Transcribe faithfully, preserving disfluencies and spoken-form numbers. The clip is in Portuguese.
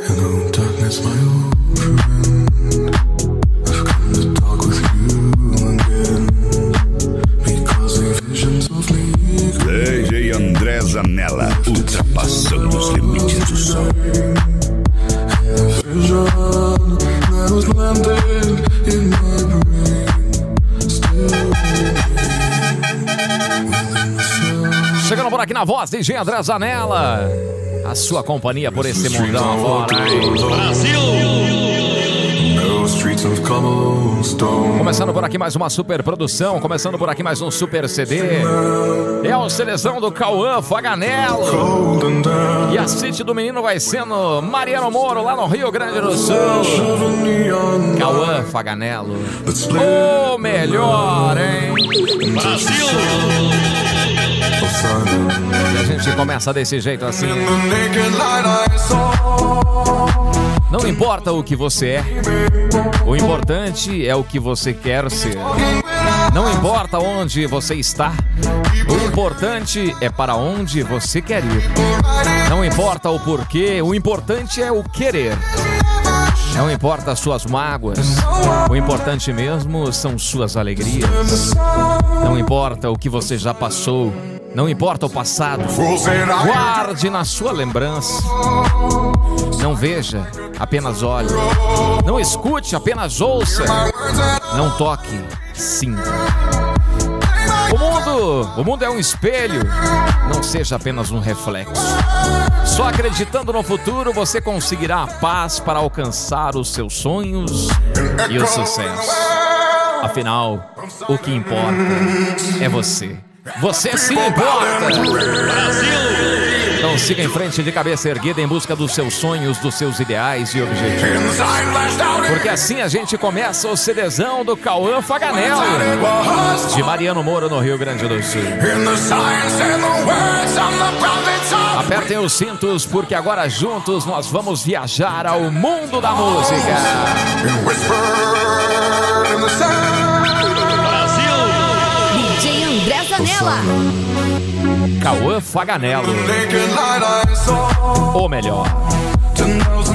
Hello, darkness, my old friend. I've come to talk with you again. Because the visions of me. D J André Zanella, ultrapassando os limites do som. Vision that was landed in my brain. Still chegando por aqui na voz, D J André Zanella. A sua companhia por esse mundão afora. Brasil! Começando por aqui mais uma super produção, começando por aqui mais um super C D. É a seleção do Cauã Faganello. E a city do menino vai sendo Mariano Moro, lá no Rio Grande do Sul. Cauã Faganello. O melhor, hein? Brasil! E a gente começa desse jeito assim. Não importa o que você é, o importante é o que você quer ser. Não importa onde você está, o importante é para onde você quer ir. Não importa o porquê, o importante é o querer. Não importa as suas mágoas, o importante mesmo são suas alegrias. Não importa o que você já passou, não importa o passado, guarde na sua lembrança. Não veja, apenas olhe. Não escute, apenas ouça. Não toque, sinta. O mundo, o mundo é um espelho, não seja apenas um reflexo. Só acreditando no futuro você conseguirá a paz para alcançar os seus sonhos e o sucesso. Afinal, o que importa é você. Você se importa! Brasil! Então siga em frente de cabeça erguida em busca dos seus sonhos, dos seus ideais e objetivos. Porque assim a gente começa o CDzão do Cauã Faganello, de Mariano Moro, no Rio Grande do Sul. Apertem os cintos, porque agora juntos nós vamos viajar ao mundo da música. D J André Zanella. Cauã Faganello, o melhor. ten thousand